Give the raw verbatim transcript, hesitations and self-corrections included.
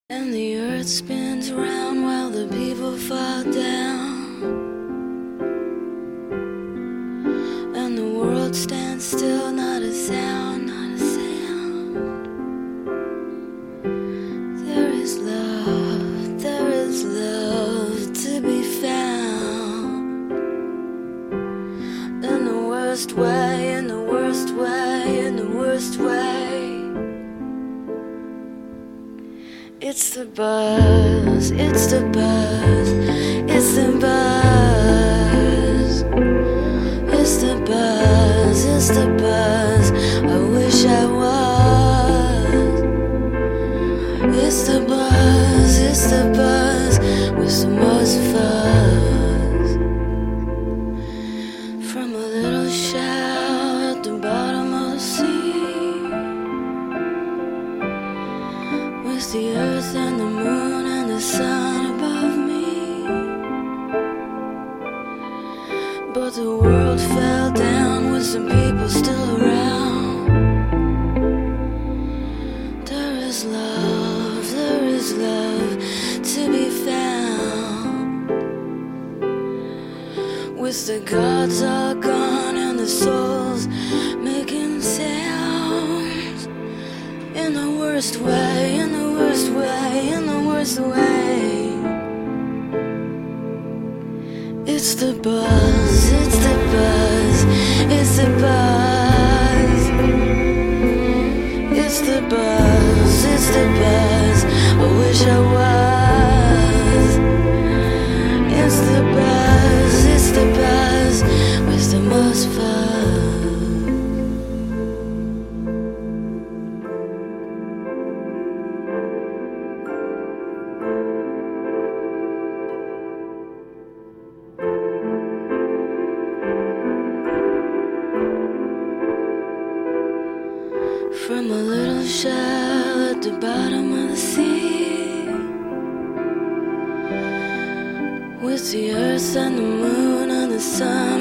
And the earth spins round while the people fall down, and the world stands still, not a sound, not a sound. There is love, there is love to be found. In the worst way, in the worst way, in the worst way. It's the buzz, it's the buzz, it's the buzz. It's the buzz, it's the buzz, I wish I was. It's the buzz, it's the buzz, with the most fuzz. From a little shell at the bottom of the sea, with the earth and the moon and the sun above me. But the world fell down with some people still around. There is love, there is love to be found. With the gods all gone and the souls making sounds. In the worst way, in the worst way, in the worst way. It's the buzz, it's the buzz, it's the buzz. It's the buzz, it's the buzz, I wish I was. It's the buzz, it's the buzz, with the most fun. From a little shell at the bottom of the sea, with the earth and the moon and the sun